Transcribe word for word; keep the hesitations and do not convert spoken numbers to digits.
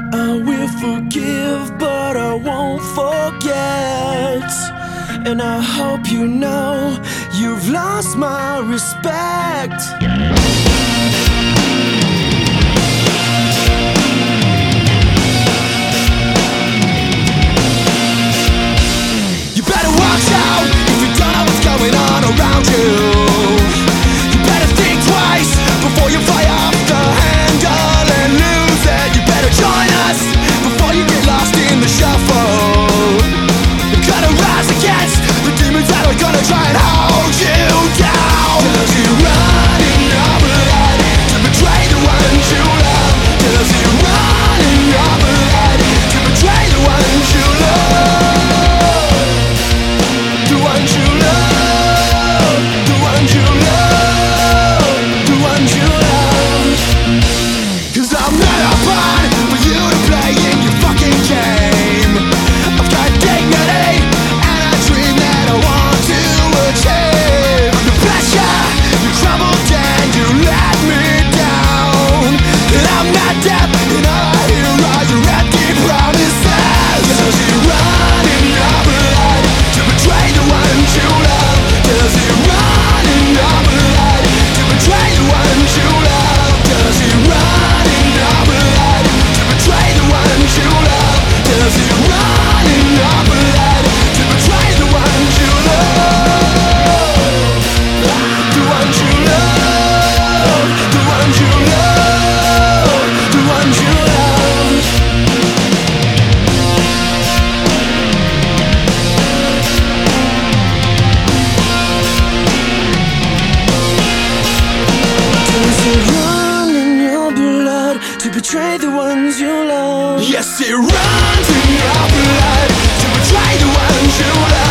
I will forgive, but I won't forget. And I hope you know you've lost my respect. You better watch out if you don't know what's going on around you. You better think twice before you fly off the handle and lose it. You better join us before you get lost in the shuffle. You're gonna rise against the demons that are gonna try and hold you down. Does he run in your blood to betray the ones you love? Does he run in your blood to betray the ones you love? The ones you love, the ones you love, the ones you love. Cause I'm not a pawn for you to play in your fucking game. I've got dignity and a dream that I want to achieve. Under pressure, you crumbled and you let me down. And I'm not deaf and all I hear are your empty promises. Does he run in your blood to betray the ones you love? Does he run in your blood to betray the ones you love? Does he run in your blood to betray the ones you love? Does he run in your blood to betray the ones you love? The ones you love, the ones you love, the ones you love. Does it run in your blood to betray the ones you love? Yes, it runs in your blood to betray the ones you love.